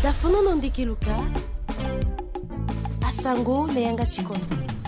dafono nondikiluka asango neyanga chikondo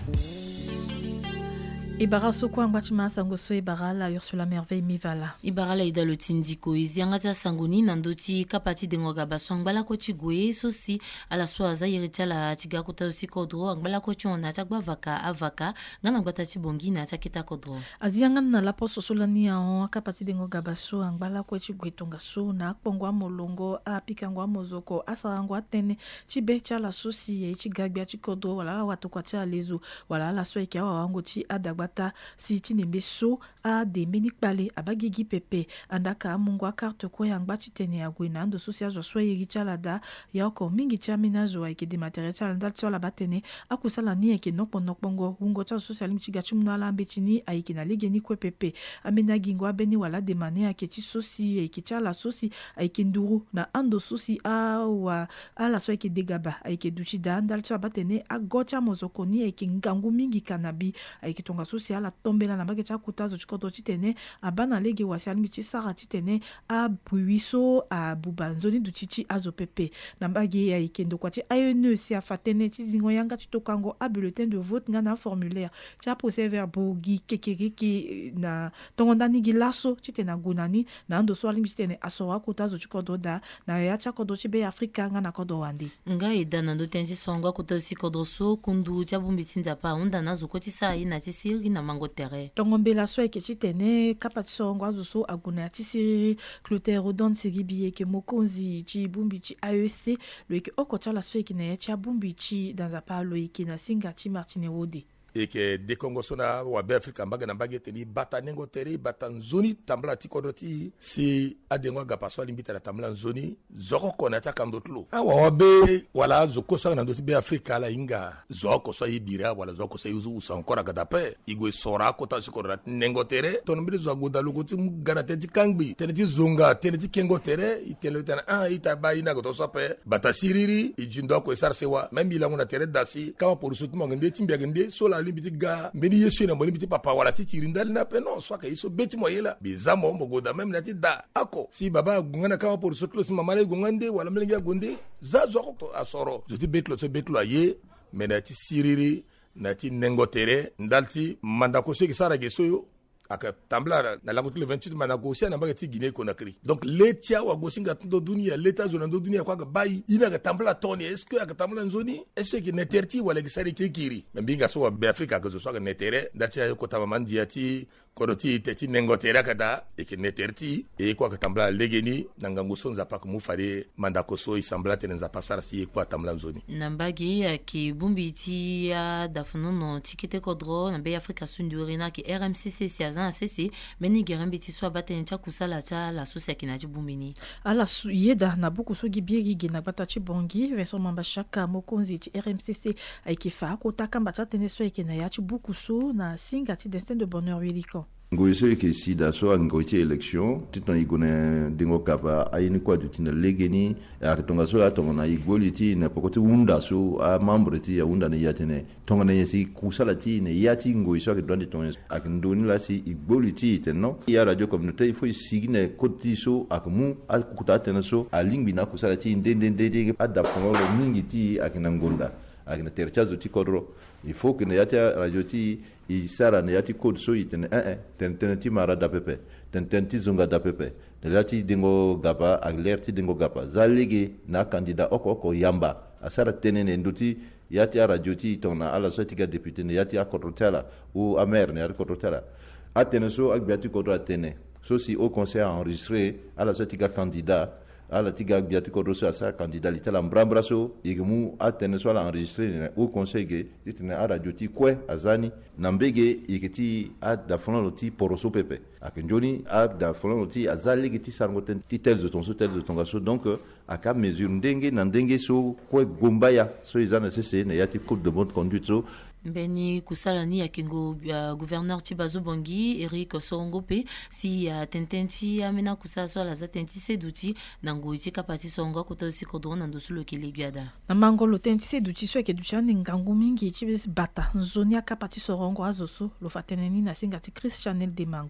Ibara soko angwachima sango so ibara la Ursula Merveille Mivala. Ibara la ida lo tindiko iziangata sangoni nandoti kapati dengoga baswang bala ko chigwe sosi ala swaza yiricha la chiga kota osi kodro angbala ko chona chakba vaka avaka ngana gbata chibongi na chakita kodro. Azianga na la poso solani ya kapati dengoga baso angbala ko chigwe tonga so na akpongwa molongo apikangwa mozoko asarangwa tene chibecha la sosi ye chigagbia chikodro wala watu kwa cha lezu wala la swa ikiawa wango chi adagba si chinembe so a de menikpale abagigi pepe andaka mungwa carte ko yangba chitene ya gwina ando social zo so yiri chalada ya ko mingi chamina zo ike de materiel chalanda tsola batene akusala ni eke nokpongo ungo cha social mchiga chumna la mbechini aike na ligeni ko pepe amena gingwa beni wala de mane ake chi sosi ike chala sosi aike nduru na ando sosi a wa ala so ike degaba aike duchida andal tsola batene agocha mozoko ni eke ngangu mingi kanabi aike tonga ala tombela na bagecha kutazo chikoto chitene abana lege wasiali michi sara chitene a buiso a bubanzoni du chichi azo pepe na bagi ya ikendo kwa chi ayone si afatene chizingo yanga chitokango a bulletin de vote ngana formulaire cha procès verbal gi kekeriki na tongondani gi laso chitena gunani na ando swali chitene asowa kutazo chikodo da na ya cha kodo chibe Afrika ngana kodo wandi nga idana ndo tenzi songa kutosi kodo so kundu cha bumbitsinda pa unda nazo koti sai na tisiri na mango tere. Tongombela so eke chitene kapati songo azuso aguna chisiri Clotaire Odon siribi eke mokonzi chi bumbi chi AEC lo eke okocha la so eke na ya cha bumbi chi dans a palo eke na singa chi Martine Wode. Eke de Congo sona wa be Afrika mbaga na mbage teni bata nengo tere bata nzoni tambla ti kodoti si adengo ga paswa limbita la tambla nzoni zoko kona ta kamdotlo awa be wala zoko so na ndoti be Afrika la inga zoko so ibira wala zoko so yuzu usa encore ga dape igwe sora kota sikora nengo tere tonmbele zo goda lugoti garate ti kangbi tene ti zonga tene ti kengo tere itelo tana ita ba ina go to sope bata siriri ijindo ko sarsewa même ila ngona tere dasi kama porusutu ngende timbia ngende sola limbiti ga mbeni yesu na limbiti papa wala titiri ndali na pe non soit ka iso beti moyela bizamo mbogoda même na ti da ako si baba gungana kama por sotlo si mama le gungande wala mlenga gonde za zo ko asoro je ti betlo so betlo aye menati siriri nati nengotere ndalti mandako se ki sara geso aka tambla na lango le 28 manako sia na bagati Guinée Conakry donc letia wa gosinga tundo dunia leta zona ndo dunia kwa bai ina ka tambla toni est-ce que aka tambla nzoni est-ce que neterti wala gisari kiri mbinga so be Afrika ka zo so ka netere dacha ko tamamandi ati koroti teti nengotera kada eke neterti e kwa ka tambla legeni nangango sonza pa ko mufare mandako so isambla tenza pasara si kwa tambla nzoni nambagi ki bumbiti ya dafuno no tikite kodro na be Afrika sundurina ki RMCC siazan CC meni gerambiti so batene cha kusala cha la sosia kinaji bumbini ala yeda na buku so gibiri gina batachi bongi Vincent Mambashaka mokonzi ci RMCC aikifa ko takamba cha tene so ekena ya ci buku so na singa ci destin de bonheur wiliko ngoyese ke sida so ngoyete election titon igone dingo kapa ayini kwa dutina legeni akatonga so atonga igoliti na pokoti unda so a membre ti ya unda ne yatene tonga ne yesi kusala ti ne yati ngoyso ke dondi tonga akindoni la si igoliti tenno ya radio communautaire il faut signer koti so akmu akukuta tena so alingbi na kusala ti ndende adaponga lo mingi ti akinangonda akina terchazo ti kodro il faut que ne yati radio ti isara ne yati code so itene ten ti mara da pepe ten ti zonga da pepe ne yati dingo gaba alerti dingo gaba zalege na candidat oko yamba asara tenene nduti yati radio ti tona ala so ti ga député ne yati akodrotela ou amer ne akodrotela atene so agbiati kodro atene so si au conseil a enregistré ala so ti ga candidat ala tiga biati ko rosa sa candidat la mbrabraso yigemu atene so la enregistrer au conseil ge ditene ara joti kwe azani nambege yigeti ada fono ti poroso pepe akenjoni ada fono ti azali geti sangoten ti tel de ton gaso donc aka mesure ndenge so kwe gombaya so izana sese ne yati code de bonne conduite so Beni kusalani ya kengo gouverneur Tibazo Bongi Eric Songope si tententi amena kusala so la zatenti seduti nango itika pati songo koto si kodona ndo sulo kiligada na mangolo tenti seduti so ke duchani ngangu mingi chibes bata zoni aka pati sorongo azoso lo fateneni na singa ti Chris Chanel de mango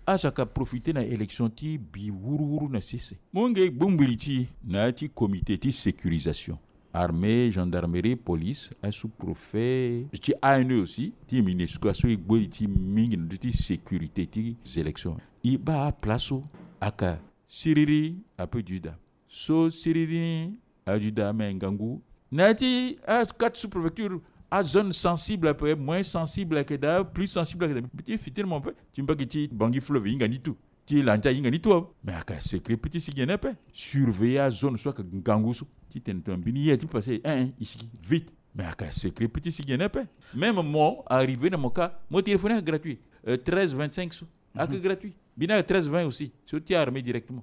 azaka profiter na élection ti bi wuru na sese monge bombiliti na ti comité ti sécurisation armée, gendarmerie, police, un sous-préfet, ti ANE aussi, ti MINUSCO, so igboliti mingi na ti sécurité ti élections. Iba plaso aka siriri ape juda. So siriri a juda mengangu. Nati a quatre sous-préfectures à zone sensible, peu moins sensible que da, plus sensible que da. Petit fitir mon peu, tu m'pas que tu bangi fleuve ingani tout. Tu l'anta ingani tout. Mais aka secret petit si gene pe. Surveiller à zone soit que gangusu. Tu t'en bini tu passer ici vite. Mais aka secret petit si gene pe. Même moi arrivé dans mon cas, mon téléphone est gratuit. 13,25 sous. Aka gratuit. Bina 13,20 aussi. So tu armé directement.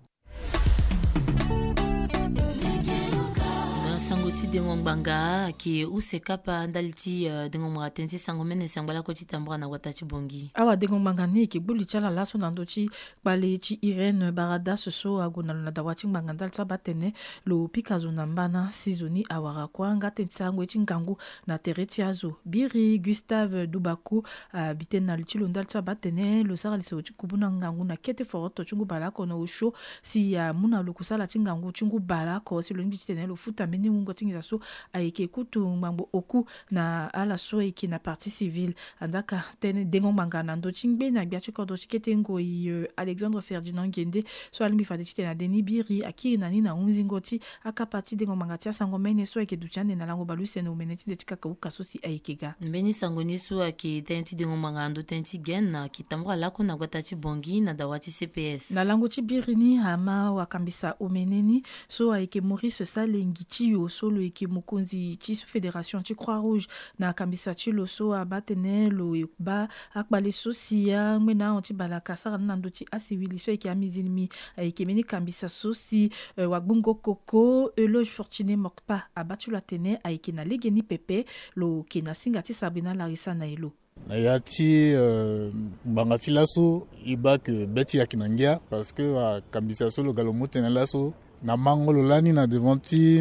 Sangoti dengo mbanga ki usekapa ndaliti dengo mwatenzi sangomene sangala ko chitambwa na watachi bongi awa dengo mbanga ni ki buli chala laso nandochi bale chi Irene Barada soso aguna na dawachi mbanga ndalta batene lo pikazo nambana sizoni awara kwa ngate tsango chingangu na tereti azo biri Gustave Dubaku bitena lichilo ndalta batene lo sara liso chikubuna ngangu na kete foroto chungu balako na usho si muna lo kusala chingangu chungu balako si lo ngi chitene lo futa meni ngotingiza so aike kutu mambo oku na ala so eki na partie civile andaka tene dengo mangana ndo chingbe na biachi kodo chiketengo Alexandre Ferdinand Ngende so alimi fade chitena Denis Biri akiri nani na unzingoti akapati dengo mangati sango mene so eke duchane na lango baluse no meneti de chikaka ukaso si aikega mbeni sangoni so ake tenti dengo mangando tenti gen na kitambwa lako na gwatati bongi na dawati CPS na lango chibirini hama wakambisa omeneni so aike Maurice Salengichi solo eki mukunzi chi fédération chi Croix-Rouge na kambisa chi loso abatene lo ba akbale sosia ngena onti balaka sara nando chi asivilisho eki amizilimi eki meni kambisa sosi wagbungo koko Eloge Fortuné Mokpa abatu la tene eki na legeni pepe lo kena singati Sabrina Larissa na elo na yati mbangati laso ibak beti yakinangia parce que kambisa solo galomote na laso na mangolo lani na devanti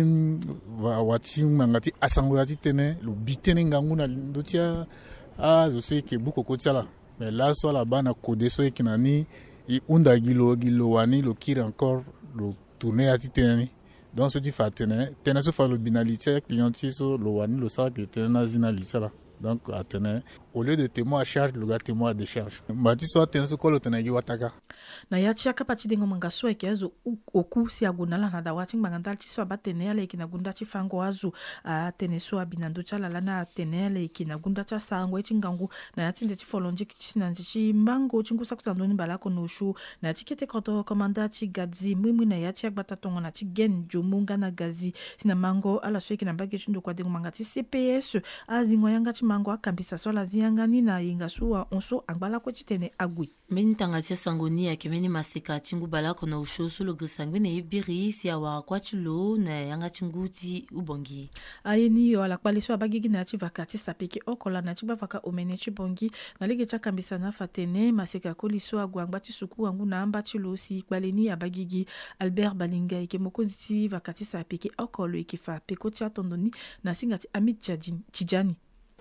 wati mangati asango yati tene lo bitene ngangu na ndotia je sais que beaucoup kotiala mais là soit là-bas na kodeso ekinani i unda gilo wani lo kire encore lo tourner yati tene donc ce qui fait tene so fa lo binalité clienti so lo wani lo sa que tene na zina lisala donc atene au lieu de témoin à charge le gars témoin à décharge mati so atene so kolo tene wataka na yachi akapati dengo mangaso ekezo oku si agunala na dawati mangandal chi so abatene ale kina gunda chi fango azu atene so abinando chala lana atene ale kina gunda cha sango echingangu na yatinze chi folonje kichisina chi mbango chingusa kutandoni balako noshu na chikete koto komanda chi gadzi mimi na yachi akbatatongo na chi gen jomunga na gazi sina mango ala sweki na mbage chindo kwa dengo mangati CPS azingo yanga chi mango akambisa so la ziangani na inga suwa onso angbala ko chitene agui meni tangatia sangoni ya kemeni maseka chingu balako na usho solo grisangwe na ebiri si awa kwa chulo na yanga chinguti ubongi ayeni yo ala kwaliso abagigi na chi vakati sapeke okola na chi bavaka omene chi bongi na lege cha kambisa na fatene maseka koliso agwangba chi suku angu na amba chulo si kwaleni abagigi Albert Balinga ike mokozi chi vakati sapeke okolo ike fa peko cha tondoni na singati Amit Chijani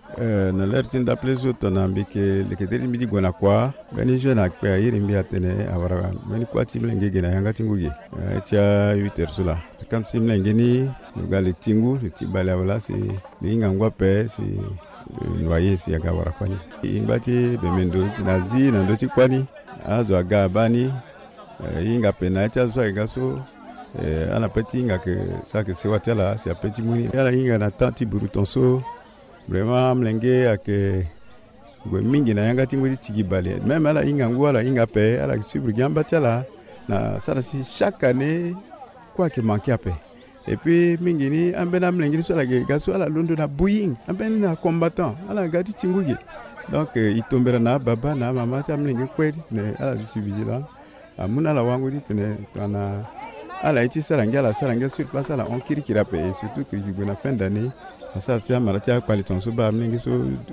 na lertin da plezo tonambike leketeri midi gona kwa bani jona kwa yirimbi atene awara bani kwa timlenge gena yanga tingugi cha 8h sula kam timlenge ni nugale tingu tibala wala si linga ngwa pe si noyer si aga wara kwani imbati bemendo nazi na ndoti kwani azo aga bani inga pena cha so igaso ana peti inga ke sa ke se watela si apeti muni yala inga na tanti burutonso vraiment mlenge ake gwe mingi na yanga tingo tigi bale même ala inga ngwala inga pe ala subri gamba tala na sara si chaque année quoi que manquer ape et puis mingi ni ambena mlenge so la gaso ala londo na buying ambena na combattant ala gati tingugi donc il tombera na baba na mama sa mlenge kweli ne ala du vigilant amuna la wangu dit ne na ala iti saranga sur place ala on kirikira pe surtout que you gonna fin d'année ça tient maratia qualiton so ba mlingi so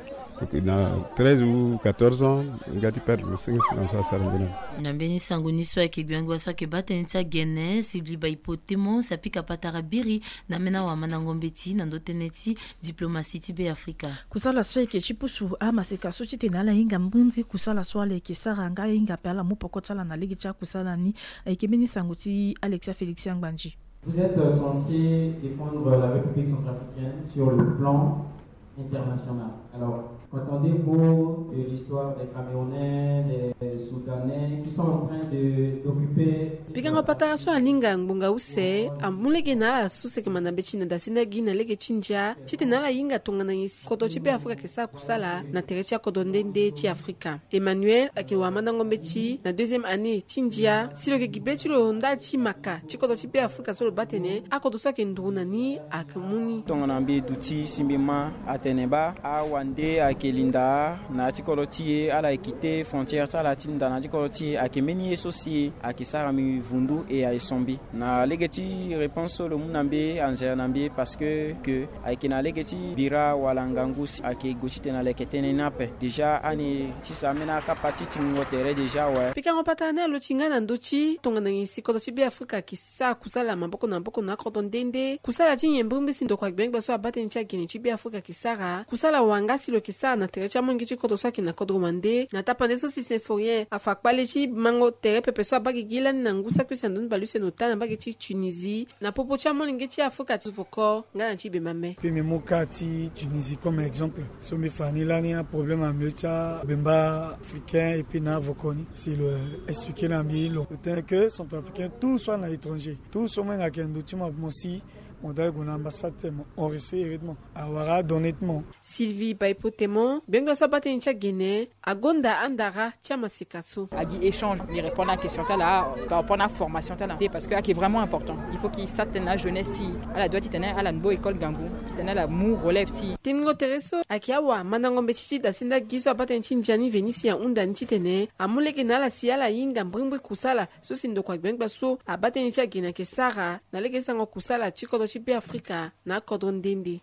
dans 13 ou 14 ans ngati perdre le 5 ça ça rendena nambeni sanguni so ke gwengo so ke batenitsa gene sibli ba hipotemo sapika patara biri na mena wa manangombeti na ndoteneti diplomatie tibe Afrika kusala so ke chipusu ama sekaso chitenala inga mbimri kusala so ale ke saranga inga pala mupoko tsala na ligi cha kusala ni ke beni sanguti Alexia Félix Yangbanji. Vous êtes censé défendre la République centrafricaine sur le plan international. Alors, qu'entendez-vous de l'histoire des Camerounais, des Soudanais qui sont en train d'occuper... Pikanga patara so aninga ngbunga use amulege na suseke manambechi na dasina gina lege chinja chite nala yinga tongana yisi koto chipe Afrika kesa kusala na terecha kodondende chi Afrika. Emmanuel akiwa manangombechi na deuxième année chinja silo ke gibechi lo nda chi maka chikoto chipe Afrika solo batene akodo so ke nduna ni akamuni tongana mbi duti simbima ateneba awande akelinda na chikoloti ala ekite frontière sala tinda na chikoloti akemeni esosi akisara mi vundu et à Esombi. Na legeti réponse le munambe anzer nambe parce que aikena legeti bira walangangus ake gochite na leketene nape. Déjà ani tisamena kapati tingotere déjà ouais. Pikanga patana lo chingana ndochi tongana ngisi koto chibe Afrika kisa kusala maboko na mboko na koto ndende kusala chinyembumbi sindo kwa gbenga so abate ncha gine chibe Afrika kisara kusala wangasi lo kisara na terecha mongi chikoto so kina kodo mande na tapande so si symphorien afakpale chi mango tere pepe so abaki gila na ngusa kwisa ndoni baluse notana baki chi Tunisie na popo cha molingi chi Afrika tivoko ngana chi bemame peme mokati Tunisie comme exemple so me fani là ni un problème à mecha bemba africain et puis na vokoni c'est le expliquer la mi le temps que sont africains tous soit à l'étranger tous sont même à kendo tu m'as aussi on doit une ambassade on reçoit heureusement awara honnêtement Sylvie Baipotemo bengo so bateni cha Guinée agonda andara chama sikaso agi échange il répond à la question là par rapport à la formation là parce que c'est vraiment important il faut qu'il s'attenne à jeunesse si ala doit tenir à la bonne école Gambou tenir la mou relève ti Temingo Tereso akiawa manangombe chichi dasinda giso bateni chinjani Venisia unda ntitene amuleke na la siala yinga mbrimbe kusala so sindo kwa bengo so abateni cha Guinée ke Sara na leke sango kusala chikoto chipe Afrika na kodondende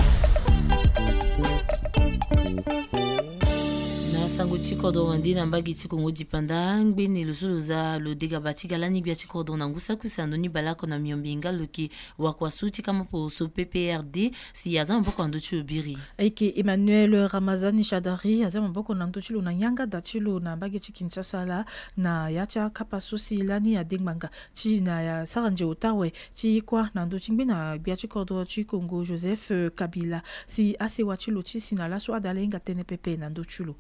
sango chikodo wandi na mbagi chikongo dipanda ngbeni luzuluza lo dega batika lani bia chikodo na ngusa kusando ni balako na miombinga loki wakwasuti kama po so PPRD si yaza mboko ando chubiri eke Emmanuel Ramazani Shadari yaza mboko na ndo chilo na nyanga dachilo na mbagi chikinshasa la na yacha kapasusi lani ya dengmanga chi na ya saranje otawe chi kwa na ndo chingbe na bia chikodo chikongo Joseph Kabila si ase wachilo chi sinala so adalenga tene pepe na ndo chulo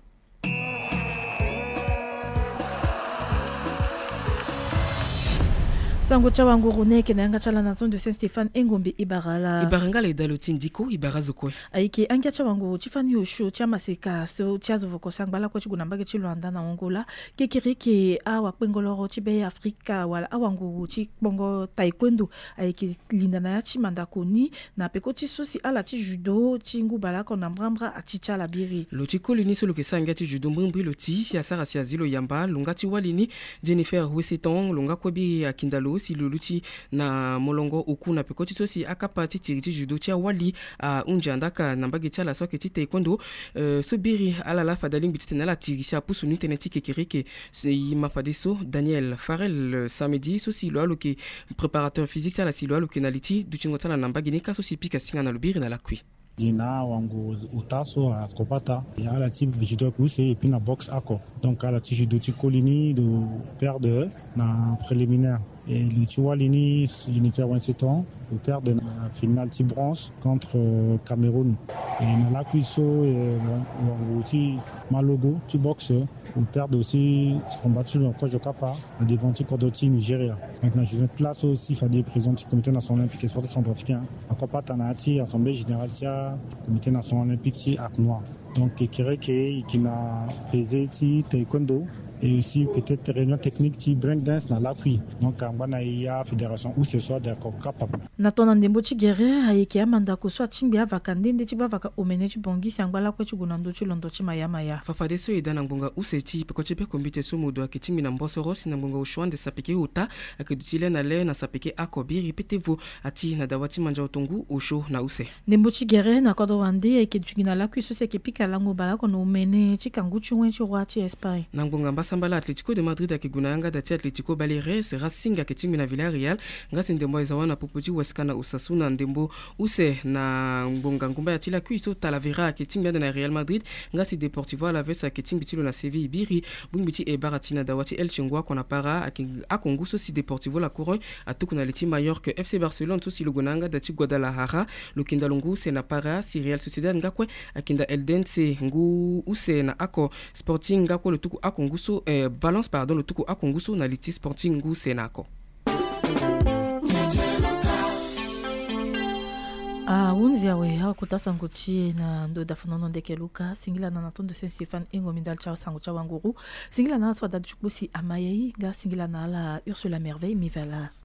sango cha wanguru neke na yanga chala na zone de Saint-Stéphane Engombe Ibarangala idaloti ndiko ibarazokwe aike anga cha wangu chifani yosho cha maseka so cha zovoko sangbala kwa chiguna mbage chilwanda na Angola kekirike awa kwengoloro chibe Afrika wala awangu chibongo taekwondo aike linda na yachi mandakoni na peko chisusi ala chi judo chingu balako na mbrambra achicha la biri lotiko lini solo ke sanga ti judo mbrimbi loti si asara si azilo yamba longati walini Jennifer Weseton longa kwebi akindalo si luluti na molongo oku na pekoti sosi akapati tiriti judo tia wali a unjandaka na mbage tia la soke ti taekwondo sobiri ala la fadaling bitite na la tirisi a pusu ninteneti kekirike si mafadeso Daniel Farel samedi sosi lo aloke préparateur physique tia la si lo aloke na liti duchingota na mbage ni kaso si pika singa na lubiri na la kui jina wangu utaso a kopata ya la type judo plus et puis na boxe accord donc à la type judo colini de perdre na préliminaire et le Tiwalini Jennifer Weseton au père de la finale bronze contre Cameroun et na la cuisseau et wangu Malogo tu boxe au père aussi combattu encore je capa devant Kodoti Nigeria maintenant je viens classe aussi faire des prisons du comité national olympique et sportif centrafricain encore pas tanati assemblée générale tia comité national olympique si ak noir donc kireke qui n'a pesé ti taekwondo et aussi peut-être réunion technique qui bring dance dans l'appui. Donc ngwana ya fédération où ce soit d'accord capable. Na tona ndembo chigere ayeke amanda ko so chimbi avaka ndende chibavaka omene chibongi sangwala ko chigunando chilondo chimayama ya. Fafade so idana ngbonga useti peko chepe kombite so modo akitimbi na mbosoro sina ngbonga ushwande sapeke uta akidutile na le na sapeke akobiri petevo ati na dawati manja otongu usho na use. Ndembo chigere na kodo wande ayeke dugina la kuiso se ke pika lango bala ko no omene chikangu chungwe chirwa chi Espagne. Na ngbonga mbasambala Atletico de Madrid akiguna yanga dati Atletico Baleares Racing akitimbi na Villarreal ngasi ndembo izawana pupuji waskana Osasuna ndembo use na ngbonga ngumba ya tila kuiso Talavera akitimbi na Real Madrid ngasi Deportivo Alaves akitimbi tilo na Sevilla Biri bungbiti e baratina dawati Elche ngwa kona para akonguso si Deportivo La Corogne atukuna leti Mallorca FC Barcelone so si logonanga dati Guadalajara lukinda lungu se na para si Real Sociedad ngakwe akinda Eldense ngu use na ako Sporting ngakwe lutuku akonguso Valence pardon lutuku akonguso na liti Sporting ngu se na ako. Unzi awe hawa kutasa nguchie na ndo dafunono ndeke luka singila na natondo Saint Stéphane ingo mindal chao sangu chao wanguru singila na natwa dadu chukusi amayei ga singila na ala Ursula Merveille mivala